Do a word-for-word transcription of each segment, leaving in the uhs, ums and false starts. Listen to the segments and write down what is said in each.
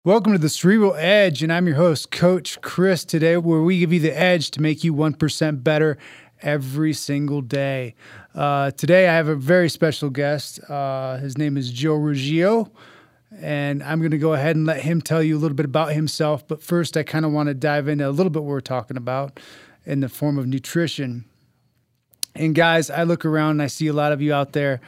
Welcome to the Cerebral Edge, and I'm your host, Coach Chris, today, where we give you the edge to make you one percent better every single day. Uh, today, I have a very special guest. Uh, his name is Joe Ruggiero, and I'm going to go ahead and let him tell you a little bit about himself. But first, I kind of want to dive into a little bit what we're talking about in the form of nutrition. And guys, I look around and I see a lot of you out there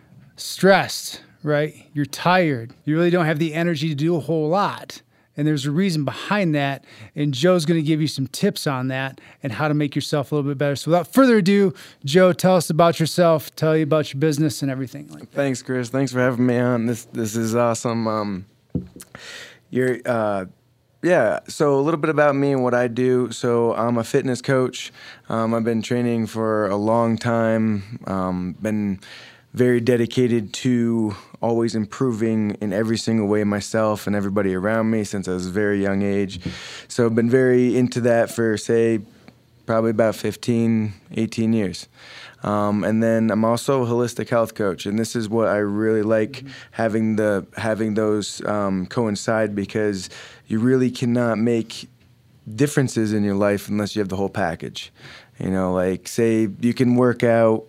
stressed, right? You're tired. You really don't have the energy to do a whole lot. And there's a reason behind that. And Joe's going to give you some tips on that and how to make yourself a little bit better. So without further ado, Joe, tell us about yourself, tell you about your business and everything like that. Thanks, Chris. Thanks for having me on. This this is awesome. Um, you're, uh, yeah, so a little bit about me and what I do. So I'm a fitness coach. Um, I've been training for a long time, um, been very dedicated to always improving in every single way myself and everybody around me since I was a very young age. So I've been very into that for, say, probably about fifteen, eighteen years. Um, and then I'm also a holistic health coach, and this is what I really like, mm-hmm. having the having those um, coincide, because you really cannot make differences in your life unless you have the whole package. You know, like, say you can work out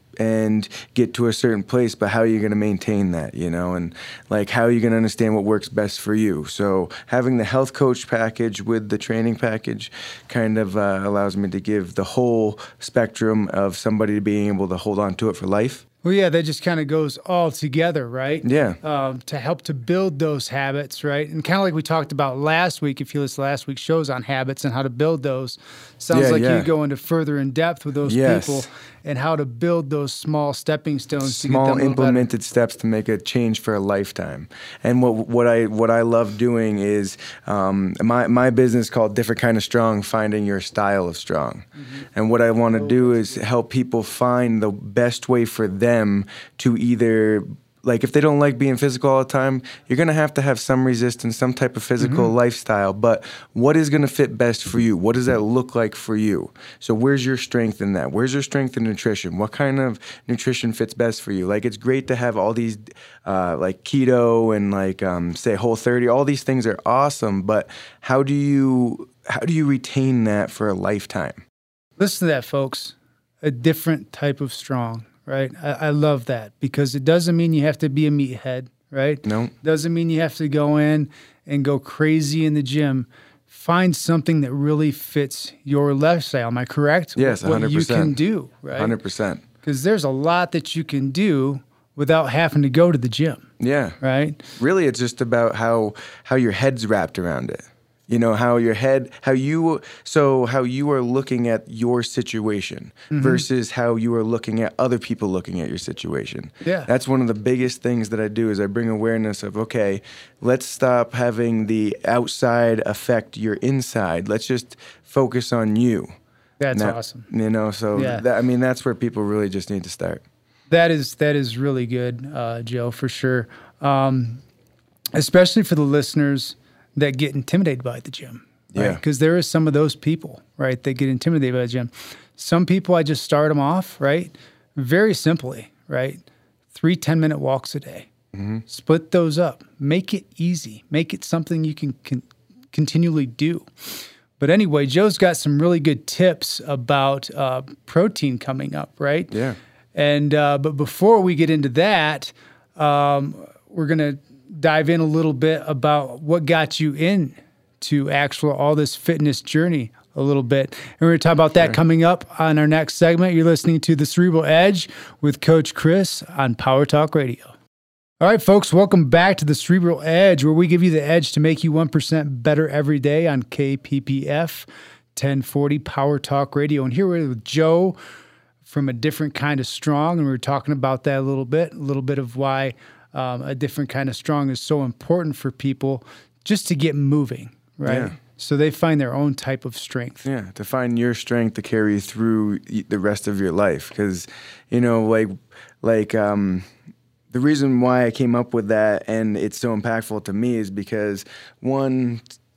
and get to a certain place, but how are you going to maintain that, you know, and like how are you going to understand what works best for you? So having the health coach package with the training package kind of uh, allows me to give the whole spectrum of somebody being able to hold on to it for life. Well, yeah, that just kind of goes all together, right? Yeah. Um, to help to build those habits, right? And kind of like we talked about last week, if you listen to last week's shows on habits and how to build those, sounds Yeah, like yeah. you go into further in depth with those Yes. people and how to build those small stepping stones to get Small them a little better. implemented steps to make a change for a lifetime. And what what I what I love doing is um, my my business called Different Kind of Strong, finding your style of strong. Mm-hmm. And what I want to do is help people find the best way for them to either, like, if they don't like being physical all the time, you're going to have to have some resistance, some type of physical mm-hmm. lifestyle. But what is going to fit best for you? What does that look like for you? So where's your strength in that? Where's your strength in nutrition? What kind of nutrition fits best for you? Like, it's great to have all these, uh, like keto and like, um, say, Whole thirty. All these things are awesome. But how do you how do you retain that for a lifetime? Listen to that, folks. A different type of strong. Right. I, I love that, because it doesn't mean you have to be a meathead, right? No. Doesn't mean you have to go in and go crazy in the gym. Find something that really fits your lifestyle. Am I correct? Yes, one hundred percent. What you can do, right? one hundred percent. Because there's a lot that you can do without having to go to the gym. Yeah. Right? Really, it's just about how how your head's wrapped around it. You know, how your head, how you, so how you are looking at your situation mm-hmm. versus how you are looking at other people looking at your situation. Yeah. That's one of the biggest things that I do, is I bring awareness of, okay, let's stop having the outside affect your inside. Let's just focus on you. That's that, awesome. You know, so yeah. that, I mean, that's where people really just need to start. That is, that is really good, uh, Joe, for sure. Um, especially for the listeners that get intimidated by the gym, right? Yeah. Because there is some of those people, right, that get intimidated by the gym. Some people, I just start them off, right, very simply, right, three ten-minute walks a day. Mm-hmm. Split those up. Make it easy. Make it something you can, can continually do. But anyway, Joe's got some really good tips about uh, protein coming up, right? Yeah. And uh, but before we get into that, um, we're going to dive in a little bit about what got you in to actual all this fitness journey a little bit. And we're going to talk about that sure. coming up on our next segment. You're listening to The Cerebral Edge with Coach Chris on Power Talk Radio. All right, folks, welcome back to The Cerebral Edge, where we give you the edge to make you one percent better every day on K P P F ten forty Power Talk Radio. And here we're with Joe from A Different Kind of Strong, and we were talking about that a little bit, a little bit of why Um, a different kind of strong is so important for people just to get moving, right? Yeah. So they find their own type of strength. Yeah, to find your strength to carry you through the rest of your life. Because, you know, like, like um, the reason why I came up with that and it's so impactful to me is because, one,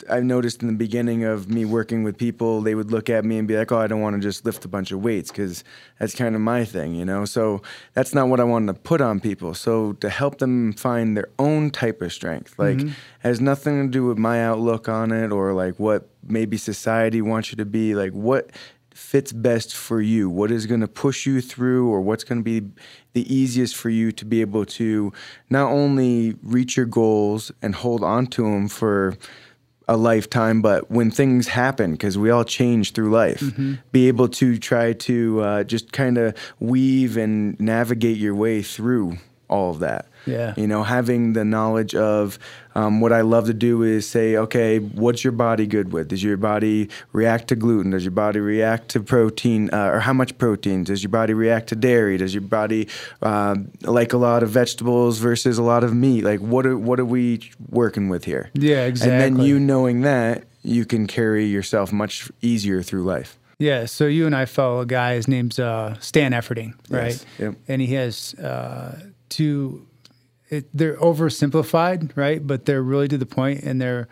I've noticed in the beginning of me working with people, they would look at me and be like, oh, I don't want to just lift a bunch of weights because that's kind of my thing, you know? So that's not what I wanted to put on people. So to help them find their own type of strength, like mm-hmm. has nothing to do with my outlook on it or like what maybe society wants you to be, like what fits best for you, what is going to push you through, or what's going to be the easiest for you to be able to not only reach your goals and hold on to them for a lifetime, but when things happen, because we all change through life, mm-hmm. be able to try to uh, just kind of weave and navigate your way through all of that. Yeah. You know, having the knowledge of um, what I love to do is say, okay, what's your body good with? Does your body react to gluten? Does your body react to protein? Uh, or how much protein? Does your body react to dairy? Does your body uh, like a lot of vegetables versus a lot of meat? Like, what are, what are we working with here? Yeah, exactly. And then you knowing that, you can carry yourself much easier through life. Yeah, so you and I follow a guy, his name's uh, Stan Efferding, right? Yes. Yep. And he has uh, two... It, they're oversimplified, right? But they're really to the point and they're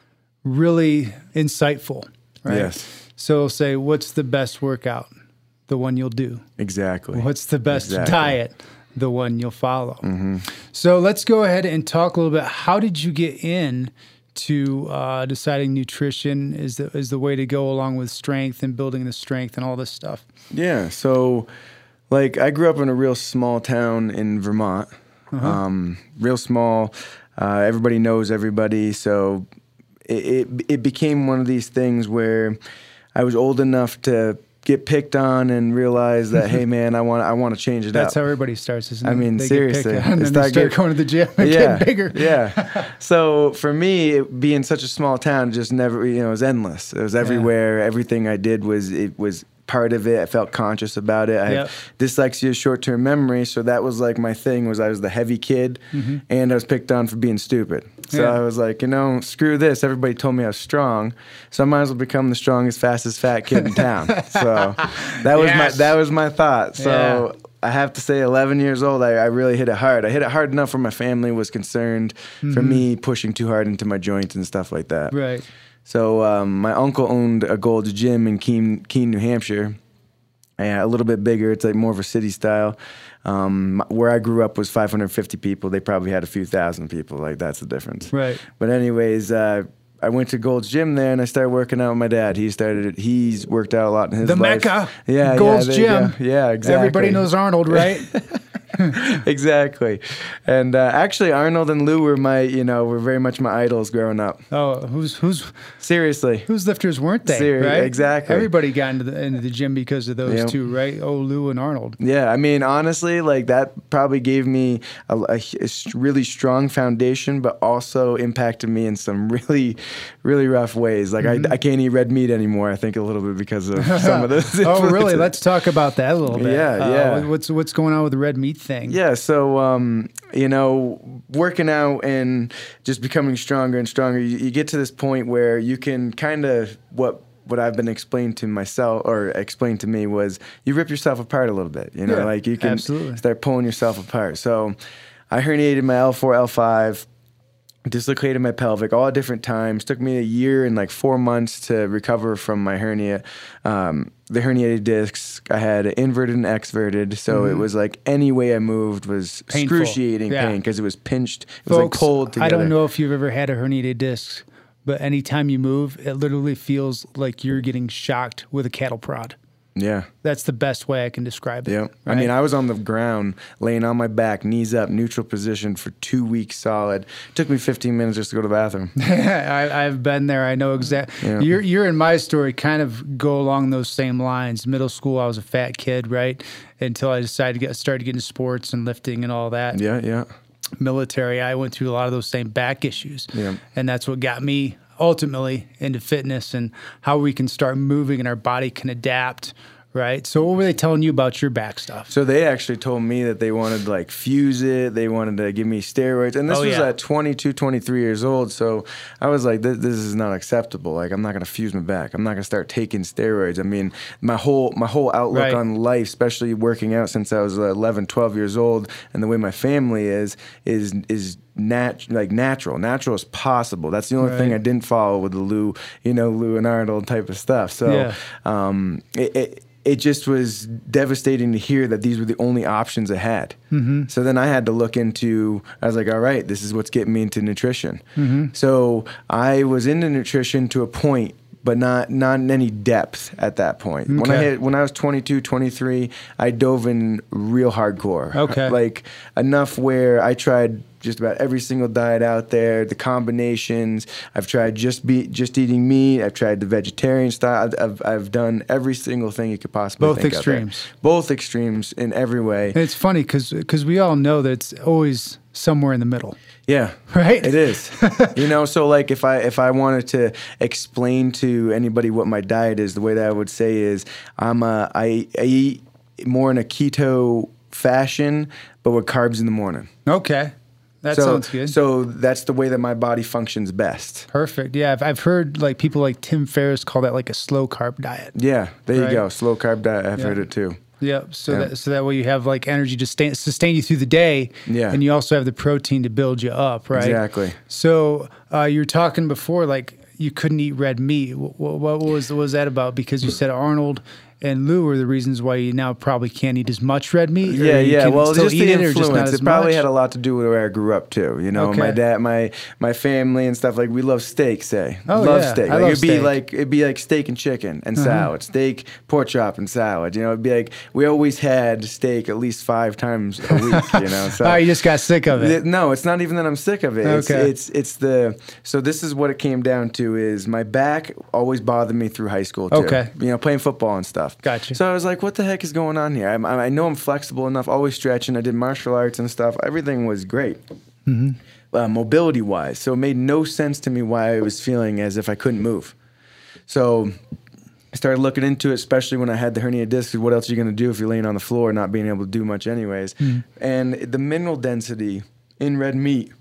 really insightful, right? Yes. So say, what's the best workout? The one you'll do. Exactly. What's the best exactly. diet? The one you'll follow. Mm-hmm. So let's go ahead and talk a little bit. How did you get in to uh, deciding nutrition is the, is the way to go along with strength and building the strength and all this stuff? Yeah. So like I grew up in a real small town in Vermont. Uh-huh. Um, real small, uh, everybody knows everybody. So it, it it became one of these things where I was old enough to get picked on and realize that, hey man, I want I want to change it That's up. That's how everybody starts, isn't it? I mean, they seriously, get picked on and then they start get, going to the gym and yeah, getting bigger. Yeah. So for me, it, being such a small town, just never, you know, it was endless. It was everywhere. Yeah. Everything I did was it was. part of it. I felt conscious about it. I yep. have dyslexia, short-term memory, so that was like my thing. Was I was the heavy kid, mm-hmm. and I was picked on for being stupid. So yeah. I was like, you know, screw this. Everybody told me I was strong, so I might as well become the strongest, fastest, fat kid in town. So that was yes. my that was my thought. So. Yeah. I have to say, eleven years old, I, I really hit it hard. I hit it hard enough where my family was concerned mm-hmm. for me pushing too hard into my joints and stuff like that. Right. So um, my uncle owned a Gold's Gym in Keene, Keene, New Hampshire. Yeah, a little bit bigger. It's like more of a city style. Um, where I grew up was five hundred fifty people. They probably had a few thousand people. Like that's the difference. Right. But anyways, uh, I went to Gold's Gym there and I started working out with my dad. He started. He's worked out a lot in his the life. Mecca. Yeah, Gold's yeah, Gym. Yeah, exactly. Everybody knows Arnold, right? Exactly. And uh, actually, Arnold and Lou were my, you know, were very much my idols growing up. Oh, who's who's seriously? Whose lifters weren't they? Ser- right? Exactly. Everybody got into the into the gym because of those yep. two, right? Oh, Lou and Arnold. Yeah, I mean, honestly, like that probably gave me a, a, a really strong foundation, but also impacted me in some really, really rough ways. Like mm-hmm. I, I can't eat red meat anymore. I think a little bit because of some of those. Oh, really? Let's talk about that a little bit. Yeah, uh, yeah. What's what's going on with the red meat thing? Yeah, so um, you know, working out and just becoming stronger and stronger, you, you get to this point where you can kind of what. What I've been explained to myself or explained to me was you rip yourself apart a little bit, you know, yeah, like you can absolutely. start pulling yourself apart. So I herniated my L four, L five, dislocated my pelvic all at different times. Took me a year and like four months to recover from my hernia. Um, the herniated discs, I had inverted and exverted. So mm-hmm. it was like any way I moved was Painful. excruciating yeah. pain because it was pinched. It Folks, was like pulled together. I don't know if you've ever had a herniated disc. But anytime you move, it literally feels like you're getting shocked with a cattle prod. Yeah. That's the best way I can describe it. Yeah. Right? I mean, I was on the ground, laying on my back, knees up, neutral position for two weeks solid. It took me fifteen minutes just to go to the bathroom. I, I've been there. I know exactly. Yeah. You're, you're in my story kind of go along those same lines. Middle school, I was a fat kid, right? Until I decided to get started getting into sports and lifting and all that. Yeah, yeah. Military, I went through a lot of those same back issues. Yeah. And that's what got me ultimately into fitness and how we can start moving and our body can adapt right? So what were they telling you about your back stuff? So they actually told me that they wanted to like fuse it. They wanted to give me steroids. And this Oh, was yeah. at twenty-two, twenty-three years old. So I was like, this, this is not acceptable. Like, I'm not going to fuse my back. I'm not going to start taking steroids. I mean, my whole my whole outlook Right. on life, especially working out since I was eleven, twelve years old, and the way my family is, is is nat like natural. Natural as possible. That's the only thing I Right. didn't follow with the Lou, you know, Lou and Arnold type of stuff. So Yeah. um, it, it it just was devastating to hear that these were the only options I had. Mm-hmm. So then I had to look into, I was like, all right, this is what's getting me into nutrition. Mm-hmm. So I was into nutrition to a point, but not not in any depth at that point. When I Okay. hit, when I was twenty-two, twenty-three, I dove in real hardcore. Okay. Like enough where I tried just about every single diet out there, the combinations. I've tried just be just eating meat. I've tried the vegetarian style. I've I've, I've done every single thing you could possibly Both think out there. extremes. Both extremes in every way. And it's funny because we all know that it's always somewhere in the middle. Yeah. Right? It is. You know, so like if I if I wanted to explain to anybody what my diet is, the way that I would say is I'm a, I, I eat more in a keto fashion, but with carbs in the morning. Okay. That so, sounds good. So that's the way that my body functions best. Perfect. Yeah, I've, I've heard like people like Tim Ferriss call that like a slow carb diet. Yeah, there Right. you go. Slow carb diet. I've Yeah. heard it too. Yeah, so Yeah. that so that way you have like energy to sustain, sustain you through the day, Yeah. and you also have the protein to build you up, right? Exactly. So uh, you were talking before, like you couldn't eat red meat. What, what was what was that about? Because you said Arnold and Lou were the reasons why you now probably can't eat as much red meat. or Yeah, you yeah. can Well, still just eat the it, or influence. just not as It probably much? had a lot to do with where I grew up too. You know, my Okay. dad, my my family and stuff. Like we love steak. Say, Oh, love yeah. steak. I Like love it'd be steak. like it'd be like steak and chicken and salad, steak, pork chop and salad. You know, it'd be like we always had steak at least five times a week. You know, so Oh, you just got sick of it. Th- No, it's not even that I'm sick of it. It's, Okay. it's it's the so this is what it came down to is my back always bothered me through high school too. Okay. You know, playing football and stuff. Gotcha. So I was like, what the heck is going on here? I'm, I know I'm flexible enough, always stretching. I did martial arts and stuff. Everything was great. Mm-hmm. Uh, mobility wise. So it made no sense to me why I was feeling as if I couldn't move. So I started looking into it, especially when I had the hernia disc. What else are you going to do if you're laying on the floor, not being able to do much anyways? Mm-hmm. And the mineral density in red meat,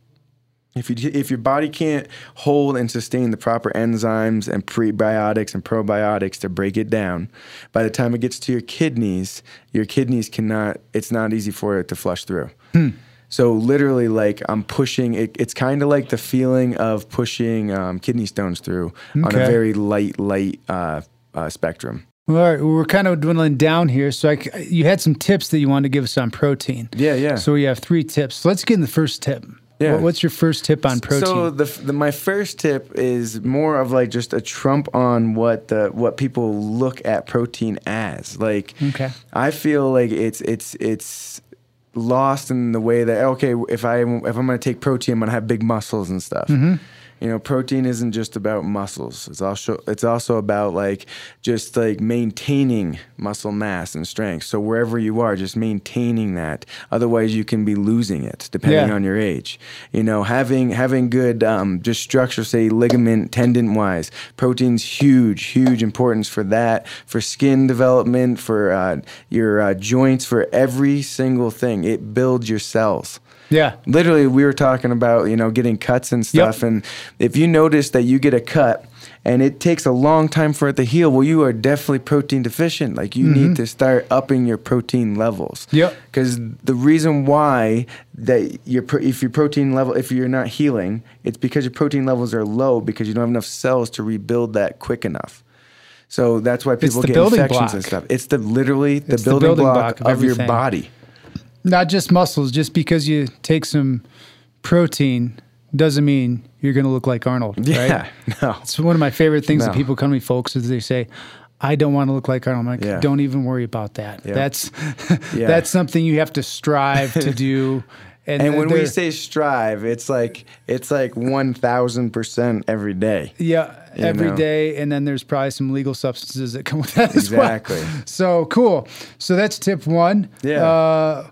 if you if your body can't hold and sustain the proper enzymes and prebiotics and probiotics to break it down, by the time it gets to your kidneys, your kidneys cannot. It's not easy for it to flush through. Hmm. So literally, like I'm pushing. It, it's kind of like the feeling of pushing um, kidney stones through on Okay. a very light, light uh, uh, spectrum. Well, all right, well, we're kind of dwindling down here. So I c you had some tips that you wanted to give us on protein. Yeah, yeah. So we have three tips. So let's get in the first tip. Yeah. What- What's your first tip on protein? So the, the my first tip is more of like just a trump on what the what people look at protein as. Like, Okay. I feel like it's it's it's lost in the way that okay, if I if I'm gonna take protein, I'm gonna have big muscles and stuff. Mm-hmm. You know, protein isn't just about muscles. It's also it's also about like just like maintaining muscle mass and strength. So wherever you are, just maintaining that. Otherwise, you can be losing it depending Yeah. on your age. You know, having having good um, just structure, say ligament, tendon wise. Protein's huge, huge importance for that, for skin development, for uh, your uh, joints, for every single thing. It builds your cells. Yeah. Literally, we were talking about, you know, getting cuts and stuff. Yep. And if you notice that you get a cut and it takes a long time for it to heal, well, you are definitely protein deficient. Like you need to start upping your protein levels. Yep. Because the reason why that your pro- if your protein level, if you're not healing, it's because your protein levels are low because you don't have enough cells to rebuild that quick enough. So that's why people the get building infections block. and stuff. It's the literally the, It's the building, building block, block of of your everything. body. Not just muscles. Just because you take some protein doesn't mean you're going to look like Arnold. Yeah, Right? no. It's one of my favorite things No. that people come to me, folks, is they say, I don't want to look like Arnold. I'm like, Yeah. don't even worry about that. Yeah. That's Yeah. that's something you have to strive to do. And when we there- say strive, it's like it's like one thousand percent every day. yeah, you every day, know. and then there's probably some legal substances that come with that as Exactly. well. So cool. So that's tip one. Yeah. Uh,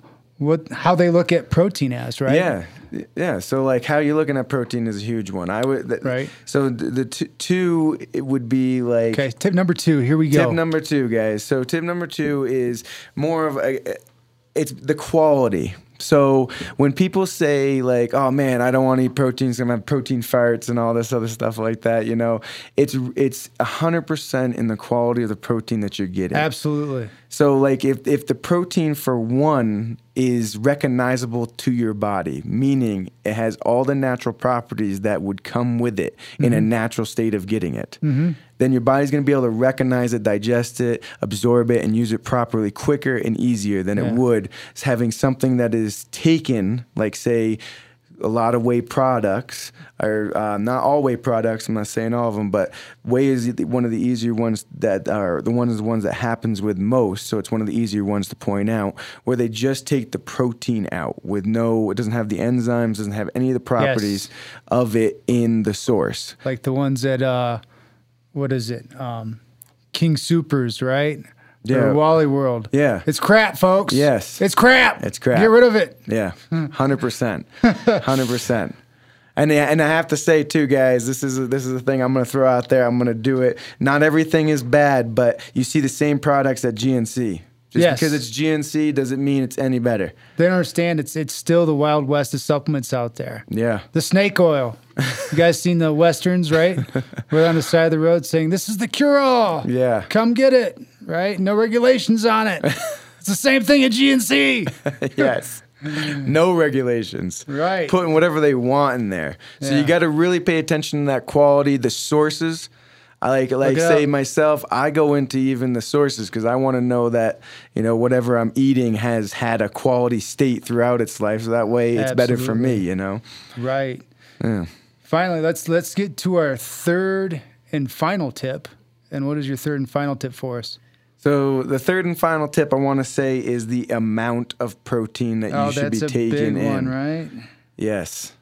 what how they look at protein as, right? Yeah, yeah. So like how you're looking at protein is a huge one. I would th- right. So the, the t- two it would be like okay. Tip number two. Here we go. Tip number two, guys. So tip number two is more of a it's the quality. So when people say like, "Oh man, I don't want to eat proteins, I'm gonna have protein farts and all this other stuff like that," you know, it's it's a hundred percent in the quality of the protein that you're getting. Absolutely. So like if if the protein for one is recognizable to your body, meaning it has all the natural properties that would come with it mm-hmm. in a natural state of getting it, mm-hmm. then your body's going to be able to recognize it, digest it, absorb it, and use it properly quicker and easier than yeah. it would having something that is taken, like say, a lot of whey products, or uh, not all whey products, I'm not saying all of them, but whey is one of the easier ones that are the ones the ones that happens with most, so it's one of the easier ones to point out, where they just take the protein out with no, it doesn't have the enzymes, doesn't have any of the properties yes. of it in the source. Like the ones that, uh, what is it, um, King Supers, right? Yeah. Or Wally World. Yeah. It's crap, folks. Yes. It's crap. It's crap. Get rid of it. Yeah. one hundred percent. one hundred percent. And and I have to say too, guys, this is a, this is the thing I'm going to throw out there. I'm going to do it. Not everything is bad, but you see the same products at G N C. Just yes. because it's G N C doesn't mean it's any better. They don't understand it's it's still the Wild West of supplements out there. Yeah. The snake oil. You guys seen the Westerns, right? We're on the side of the road saying, "This is the cure-all. Yeah. Come get it." Right? No regulations on it. It's the same thing at G N C. Yes. No regulations. Right. Putting whatever they want in there. So yeah. you got to really pay attention to that quality, the sources. I like like say myself, I go into even the sources because I want to know that, you know, whatever I'm eating has had a quality state throughout its life. So that way it's Absolutely. better for me, you know. Right. Yeah. Finally, let's let's get to our third and final tip. And what is your third and final tip for us? So the third and final tip I want to say is the amount of protein that oh, you should be that's a taking big in. one, right? Yes.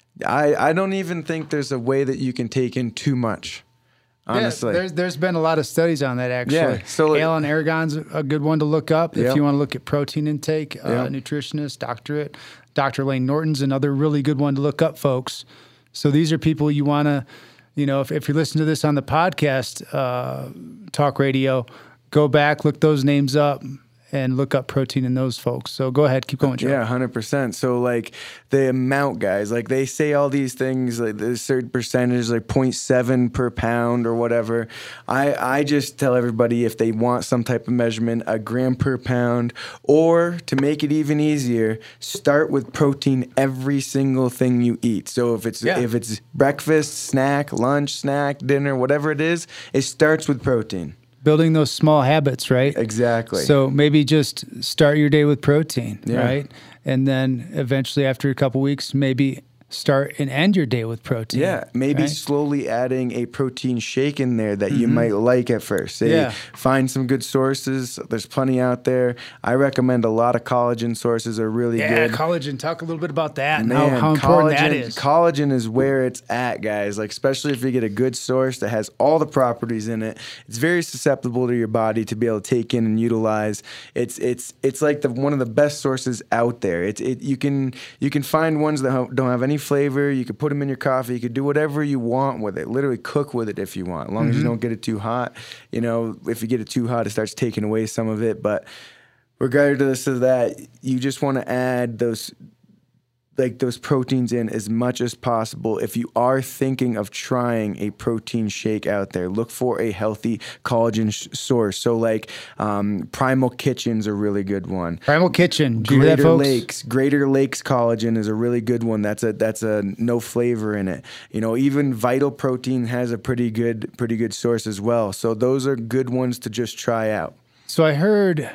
I I don't even think there's a way that you can take in too much. Honestly. Yeah, there's there's been a lot of studies on that actually. Yeah, so like, Alan Aragon's a good one to look up if yep. you want to look at protein intake. Uh, yep. Nutritionist, doctorate. Doctor Lane Norton's another really good one to look up, folks. So these are people you want to, you know, if, if you're listening to this on the podcast, uh, talk radio, go back, look those names up, and look up protein in those folks. So go ahead, keep going, Joe. Yeah, one hundred percent. So like the amount, guys, like they say all these things, like there's a certain percentage, like zero point seven per pound or whatever. I, I just tell everybody if they want some type of measurement, a gram per pound, or to make it even easier, start with protein every single thing you eat. So if it's yeah. if it's breakfast, snack, lunch, snack, dinner, whatever it is, it starts with protein. Building those small habits, right? Exactly. So maybe just start your day with protein, yeah. right? And then eventually after a couple weeks, maybe start and end your day with protein. Yeah, maybe right? slowly adding a protein shake in there that mm-hmm. you might like at first. Say, yeah. find some good sources. There's plenty out there. I recommend a lot of collagen sources are really yeah, good. Yeah, collagen. Talk a little bit about that and Man, how, how important collagen, that is. Collagen is where it's at, guys. Like especially if you get a good source that has all the properties in it. It's very susceptible to your body to be able to take in and utilize. It's it's it's like the one of the best sources out there. It's it you can you can find ones that don't have any flavor. You could put them in your coffee. You could do whatever you want with it. Literally cook with it if you want, as long mm-hmm. as you don't get it too hot. You know, if you get it too hot, it starts taking away some of it. But regardless of that, you just want to add those like those proteins in as much as possible. If you are thinking of trying a protein shake out there, look for a healthy collagen sh- source. So like um, Primal Kitchen's a really good one. Primal Kitchen. Do you Greater hear that, folks? Lakes. Greater Lakes collagen is a really good one. That's a that's a no flavor in it. You know, even Vital Protein has a pretty good pretty good source as well. So those are good ones to just try out. So I heard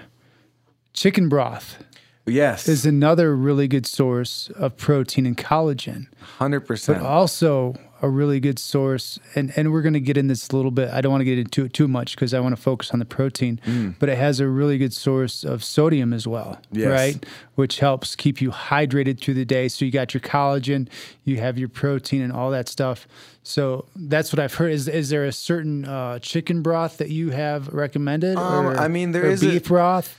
chicken broth. Yes. Is another really good source of protein and collagen. one hundred percent. But also a really good source, and, and we're going to get in this a little bit. I don't want to get into it too much because I want to focus on the protein, mm. but it has a really good source of sodium as well, yes. right? Which helps keep you hydrated through the day. So you got your collagen, you have your protein and all that stuff. So that's what I've heard. Is is there a certain uh, chicken broth that you have recommended? Um, or, I mean, there or is beef a- broth?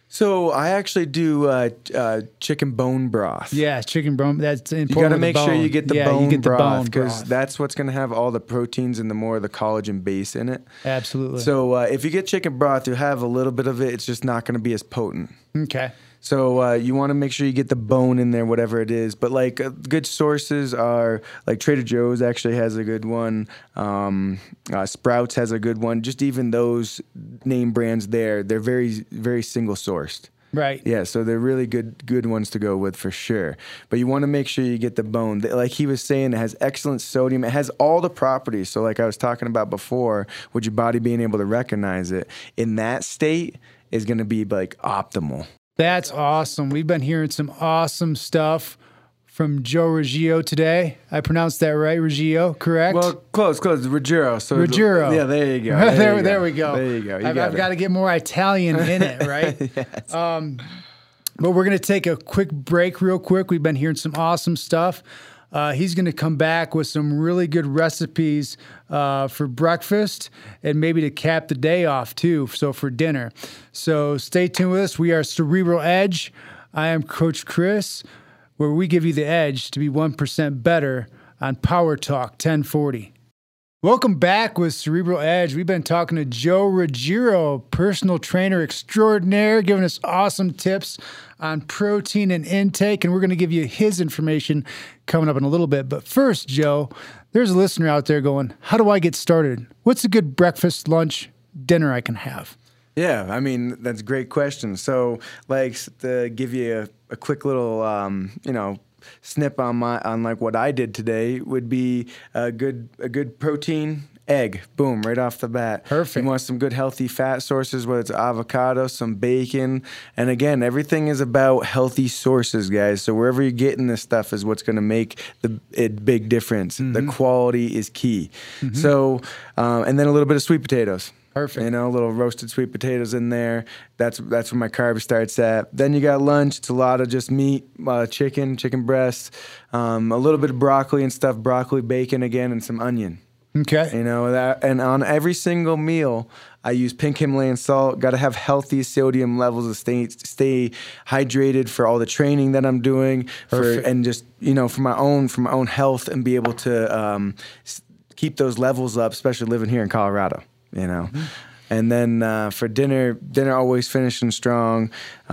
So I actually do uh, uh, chicken bone broth. Yeah, chicken bone. That's important. You got to make sure you get the yeah, bone you get the broth bone because broth. that's what's going to have all the proteins and the more of the collagen base in it. Absolutely. So uh, if you get chicken broth, you have a little bit of it. It's just not going to be as potent. Okay. So uh, you want to make sure you get the bone in there, whatever it is. But like uh, good sources are like Trader Joe's actually has a good one. Um, uh, Sprouts has a good one. Just even those name brands there, they're very, very single sourced. Right. Yeah, so they're really good good ones to go with for sure. But you want to make sure you get the bone. Like he was saying, it has excellent sodium. It has all the properties. So like I was talking about before, with your body being able to recognize it, in that state is going to be like optimal. That's awesome. We've been hearing some awesome stuff from Joe Ruggiero today. I pronounced that right, Ruggiero, correct? Well, close, close. Ruggiero. So Ruggiero. The, yeah, there you go. There, There, you there go. we go. There you go. You I've, got I've it. got to get more Italian in it, right? Yes. Um, but we're going to take a quick break real quick. We've been hearing some awesome stuff. Uh, he's going to come back with some really good recipes uh, for breakfast and maybe to cap the day off too, so for dinner. So stay tuned with us. We are Cerebral Edge. I am Coach Chris, where we give you the edge to be one percent better on Power Talk ten forty. Welcome back with Cerebral Edge. We've been talking to Joe Ruggiero, personal trainer extraordinaire, giving us awesome tips on protein and intake, and we're going to give you his information coming up in a little bit. But first, Joe, there's a listener out there going, how do I get started? What's a good breakfast, lunch, dinner I can have? Yeah, I mean, that's a great question. So, like, to give you a, a quick little, um, you know, snip on my on like what I did today would be a good a good protein egg. Boom, right off the bat. Perfect. You want some good healthy fat sources, whether it's avocado, some bacon, and again, everything is about healthy sources, guys. So wherever you're getting this stuff is what's going to make the it big difference. Mm-hmm. The quality is key. Mm-hmm. So, um, and then a little bit of sweet potatoes. Perfect. You know, a little roasted sweet potatoes in there. That's that's where my carb starts at. Then you got lunch. It's a lot of just meat, uh, chicken, chicken breasts, um, a little bit of broccoli and stuff, broccoli, bacon again, and some onion. Okay. You know, that, and on every single meal, I use pink Himalayan salt. Got to have healthy sodium levels to stay stay hydrated for all the training that I'm doing, for, and just you know for my own for my own health and be able to um, keep those levels up, especially living here in Colorado. You know, mm-hmm. And then uh, for dinner, dinner always finishing strong.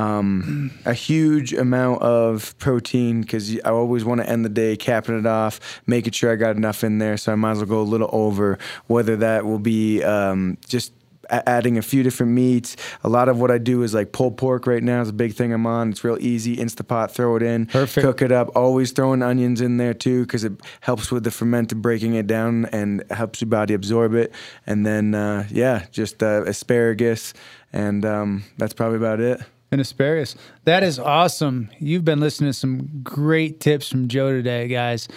Um, a huge amount of protein because I always want to end the day capping it off, making sure I got enough in there. So I might as well go a little over. Whether that will be um, just adding a few different meats. A lot of what I do is like pulled pork right now is a big thing I'm on. It's real easy. Instapot, throw it in. Perfect. Cook it up. Always throwing onions in there too because it helps with the fermented breaking it down and helps your body absorb it. And then, uh, yeah, just uh, asparagus. And um, that's probably about it. And asparagus. That is awesome. You've been listening to some great tips from Joe today, guys.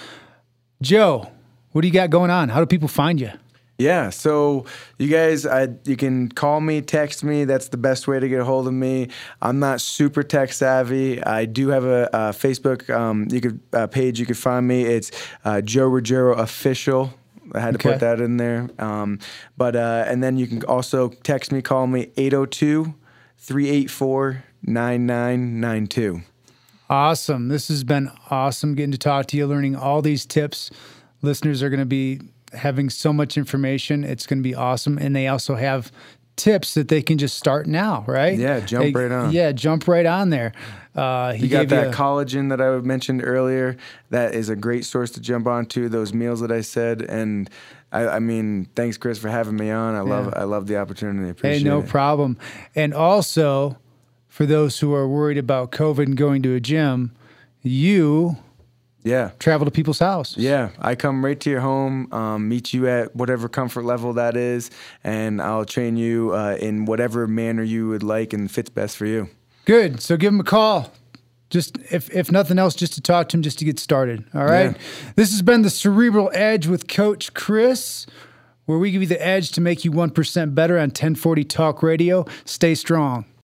Joe, what do you got going on? How do people find you? Yeah, so you guys, I, you can call me, text me. That's the best way to get a hold of me. I'm not super tech savvy. I do have a, a Facebook um, you could uh, page. You could find me. It's uh, Joe Ruggiero Official. I had to Okay. put that in there. Um, but uh, and then you can also text me, call me eight oh two, three eight four, nine nine nine two. Awesome. This has been awesome getting to talk to you, learning all these tips. Listeners are going to be having so much information. It's going to be awesome. And they also have tips that they can just start now, right? Yeah, jump They- right on. Yeah, jump right on there. Uh, he You got gave that you a- collagen that I mentioned earlier. That is a great source to jump onto. Those meals that I said, and I, I mean, thanks, Chris, for having me on. I love, I love the opportunity. Appreciate Hey, no it. problem. And also, for those who are worried about COVID and going to a gym, you Yeah. travel to people's house. Yeah, I come right to your home, um, meet you at whatever comfort level that is, and I'll train you uh, in whatever manner you would like and fits best for you. Good. So give him a call. Just if, if nothing else, just to talk to him, just to get started. All right. Yeah. This has been the Cerebral Edge with Coach Chris, where we give you the edge to make you one percent better on ten forty Talk Radio. Stay strong.